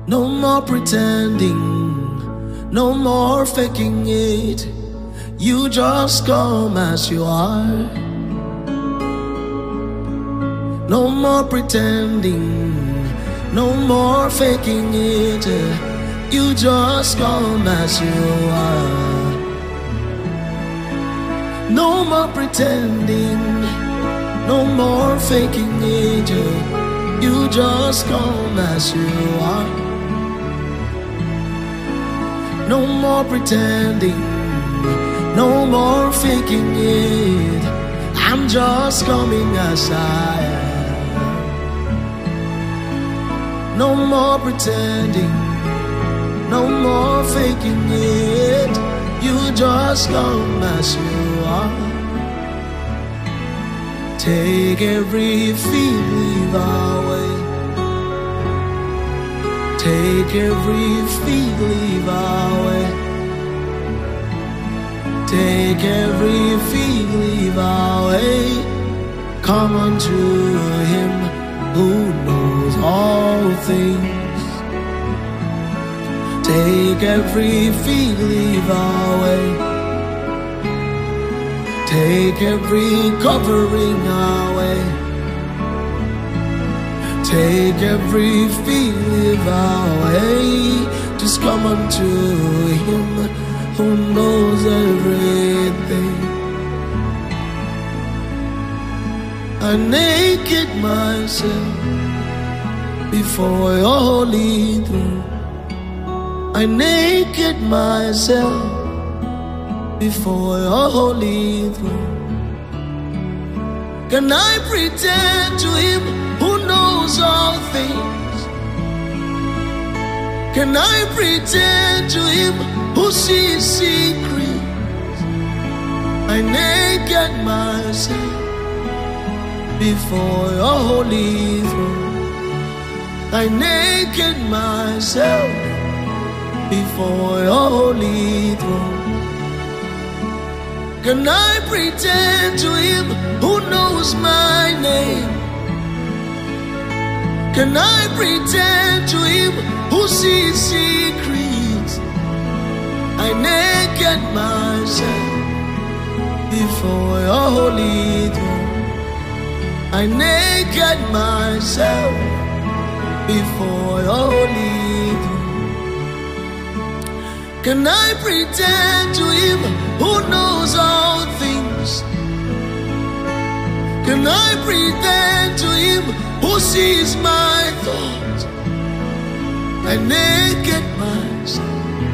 No more pretending, no more faking it. You just come as you are. No more pretending, no more faking it. You just come as you are. No more pretending, no more faking it. You just come as you are. No more pretending, no more faking it. I'm just coming as I am. No more pretending, no more faking it. You just come as you are. Take every feeling away. Take every feeling away. Take every feeling away. Come unto Him who knows all things. Take every feeling away. Take every covering away. Take every feeling away. Just come unto Him who knows everything. I naked myself before your holy throne. I naked myself before your holy throne. Can I pretend to Him who knows all things? Can I pretend to Him who sees secrets? I naked myself before your holy throne. I naked myself before your holy throne. Can I pretend to Him who knows my name? Can I pretend to Him who sees secrets? I naked myself before your holy throne. I naked myself before your holy throne. Can I pretend to Him who knows all things? Can I pretend to Him who sees my thoughts? I naked myself.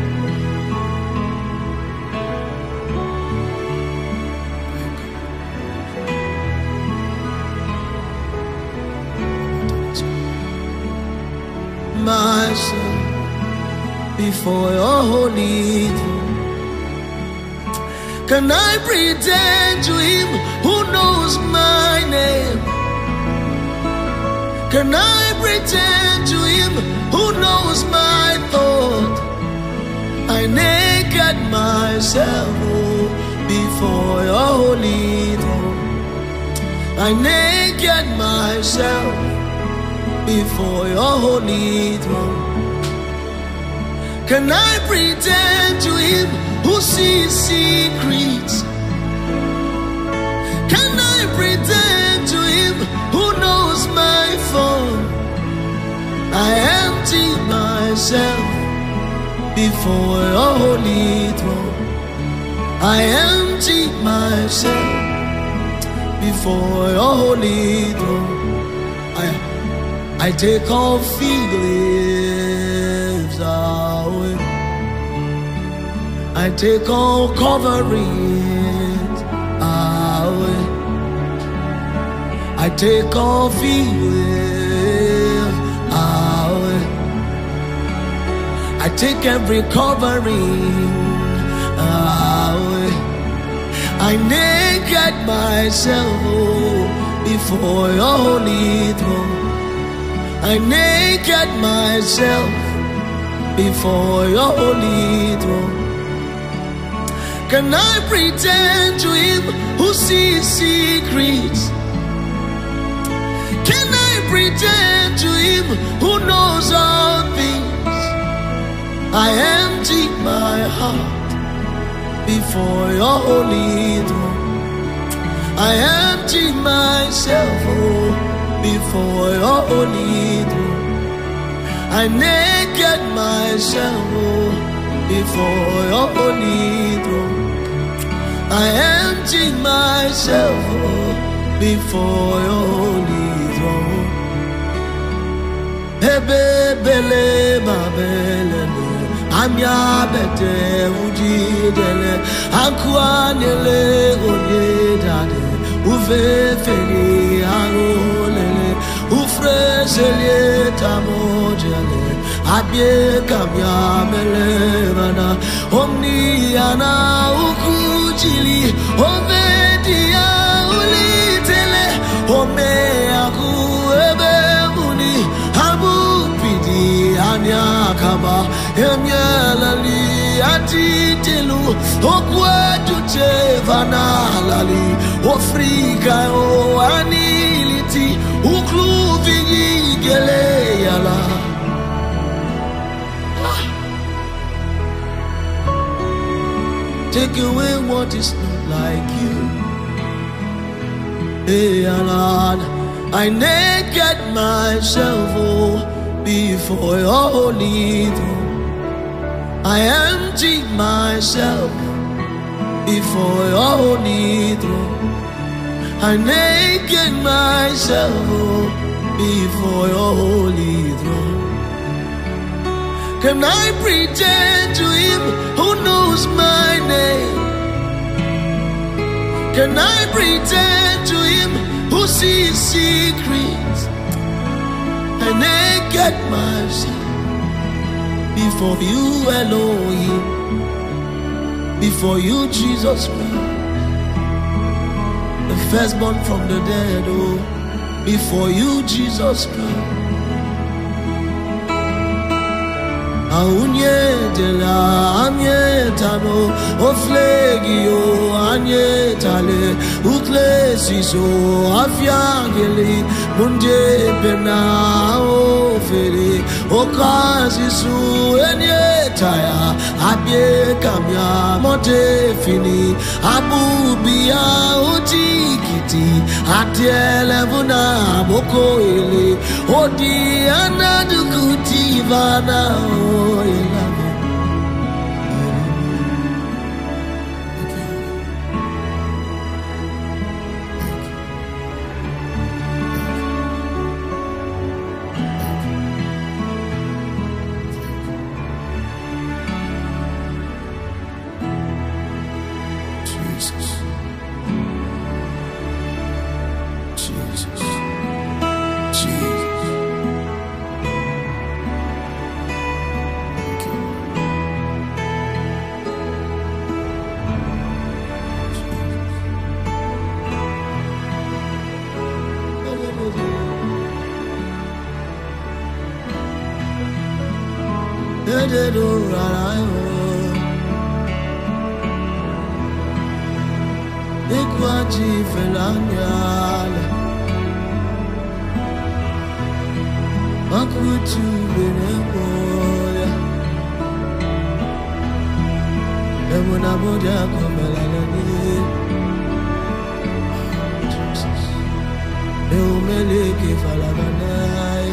Myself before your holy throne. Can I pretend to Him who knows my name? Can I pretend to Him who knows my thought? I naked myself before your holy throne. I naked myself before your holy throne. Can I pretend to Him who sees secrets? Can I pretend to Him who knows my phone? I empty myself before your holy throne. I empty myself before your holy throne. I take all feelings away. I take all coverings away. I take all feelings away. I take every covering away. I naked myself before your holy throne. I naked myself before your holy throne. Can I pretend to Him who sees secrets? Can I pretend to Him who knows all things? I empty my heart before your holy throne. I empty myself, oh, before your holy throne. I naked myself, oh, before your holy throne. I empty myself, oh, before your holy throne. Hebele babele, I'm ya bete ujidele, akwanele onyedade, uve feli arolele, ufresele tamojele, abye kamya melevana, omni ana ukujili, ovedia ulitele, ome akuebe muni, abu pidi anyakaba, emyelali atitelu, okwetu chevanalali, ofrika o aniliti, ukluvi geleyala. Take away what is not like you. Hey, Lord, I naked myself, oh, before your holy throne. I empty myself before your holy throne. I naked myself, oh, before your holy throne. Can I pretend to him who knows my name? Can I pretend to him who sees secrets? I naked myself before you, Elohim, before you, Jesus Christ, the firstborn from the dead, oh, before you, Jesus Christ. Aunye de la anye tano oflegio anye tale uklesiso afiangeli munde pena ofere okasisu enye taya abye kamya mote fini abubia utikiti atiele vuna boko ele odi anadukuti vana. Eumeleke falagana